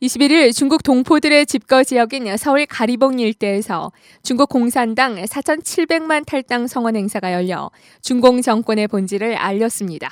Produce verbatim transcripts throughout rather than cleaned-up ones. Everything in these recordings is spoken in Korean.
이십일 일 중국 동포들의 집거 지역인 서울 가리봉 일대에서 중국 공산당 사천칠백만 탈당 성원 행사가 열려 중공 정권의 본질을 알렸습니다.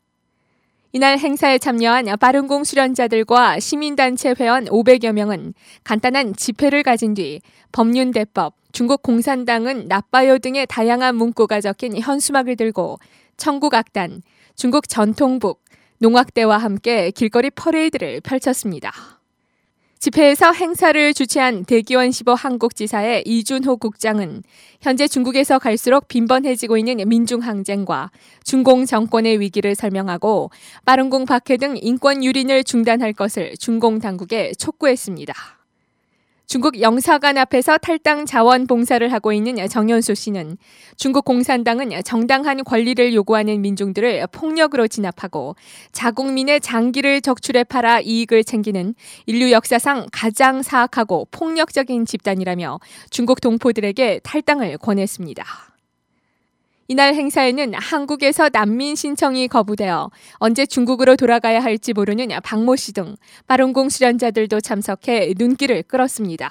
이날 행사에 참여한 빠른공 수련자들과 시민단체 회원 오백여 명은 간단한 집회를 가진 뒤 법륜대법, 중국 공산당은 나빠요 등의 다양한 문구가 적힌 현수막을 들고 청국악단, 중국 전통북, 농악대와 함께 길거리 퍼레이드를 펼쳤습니다. 집회에서 행사를 주최한 대기원십오 한국지사의 이준호 국장은 현재 중국에서 갈수록 빈번해지고 있는 민중항쟁과 중공 정권의 위기를 설명하고 빠른공 박해 등 인권 유린을 중단할 것을 중공 당국에 촉구했습니다. 중국 영사관 앞에서 탈당 자원 봉사를 하고 있는 정현수 씨는 중국 공산당은 정당한 권리를 요구하는 민중들을 폭력으로 진압하고 자국민의 장기를 적출해 팔아 이익을 챙기는 인류 역사상 가장 사악하고 폭력적인 집단이라며 중국 동포들에게 탈당을 권했습니다. 이날 행사에는 한국에서 난민 신청이 거부되어 언제 중국으로 돌아가야 할지 모르는 박모 씨 등 빠른공 수련자들도 참석해 눈길을 끌었습니다.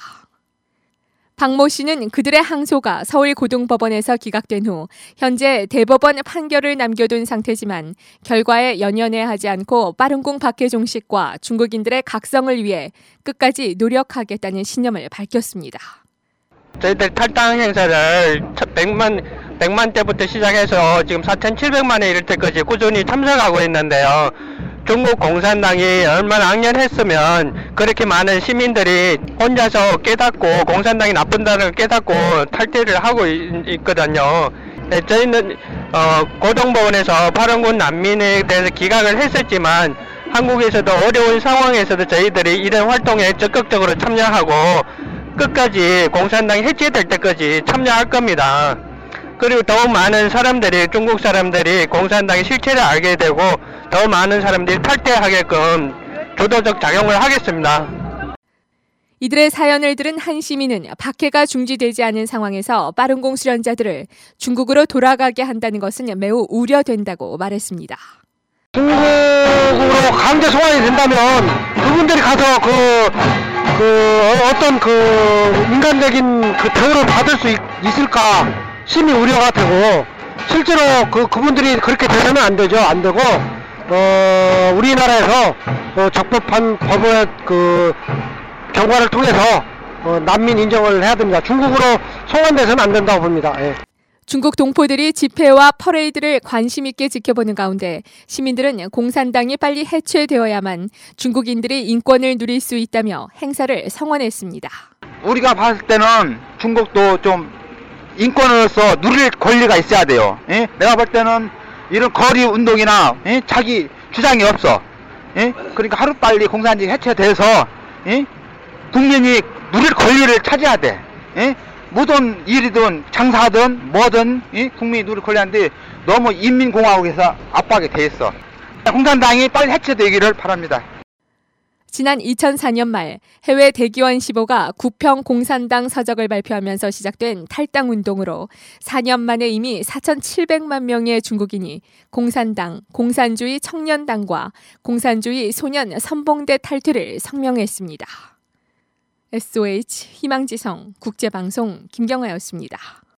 박모 씨는 그들의 항소가 서울고등법원에서 기각된 후 현재 대법원 판결을 남겨둔 상태지만 결과에 연연해 하지 않고 빠른공 박해 종식과 중국인들의 각성을 위해 끝까지 노력하겠다는 신념을 밝혔습니다. 저희들 탈당 행사를 백만, 백만 때부터 시작해서 지금 사천칠백만에 이를 때까지 꾸준히 참석하고 있는데요. 중국 공산당이 얼마나 악년했으면 그렇게 많은 시민들이 혼자서 깨닫고 공산당이 나쁜다는 걸 깨닫고 탈퇴를 하고 있, 거든요 네, 저희는 어, 고등법원에서 빠른공 난민에 대해서 기각을 했었지만 한국에서도 어려운 상황에서도 저희들이 이런 활동에 적극적으로 참여하고 끝까지 공산당이 해체될 때까지 참여할 겁니다. 그리고 더 많은 사람들이 중국 사람들이 공산당의 실체를 알게 되고 더 많은 사람들이 탈퇴하게끔 주도적 작용을 하겠습니다. 이들의 사연을 들은 한 시민은 박해가 중지되지 않은 상황에서 빠른공 수련자들을 중국으로 돌아가게 한다는 것은 매우 우려된다고 말했습니다. 중국으로 강제 송환이 된다면 그분들이 가서 그, 그 어떤 그 인간적인 그 대우를 받을 수 있, 있을까 심히 우려가 되고 실제로 그 그분들이 그렇게 되면 안 되죠. 안 되고 어, 우리나라에서 어, 적법한 법의 그 경과를 통해서 어, 난민 인정을 해야 됩니다. 중국으로 송환돼서는 안 된다고 봅니다. 예. 중국 동포들이 집회와 퍼레이드를 관심 있게 지켜보는 가운데 시민들은 공산당이 빨리 해체되어야만 중국인들이 인권을 누릴 수 있다며 행사를 성원했습니다. 우리가 봤을 때는 중국도 좀 인권으로서 누릴 권리가 있어야 돼요. 예? 내가 볼 때는 이런 거리 운동이나 예? 자기 주장이 없어. 예? 그러니까 하루빨리 공산당이 해체돼서 예? 국민이 누릴 권리를 찾아야 돼. 예? 모든 일이든 장사든 뭐든 예? 국민이 누릴 권리인데 너무 인민공화국에서 압박이 돼 있어. 공산당이 빨리 해체되기를 바랍니다. 지난 이천사 년 말 해외 대기원십오가 구평 공산당 서적을 발표하면서 시작된 탈당 운동으로 사 년 만에 이미 사천칠백만 명의 중국인이 공산당, 공산주의 청년당과 공산주의 소년 선봉대 탈퇴를 성명했습니다. 에스오에이치 희망지성 국제방송 김경아였습니다.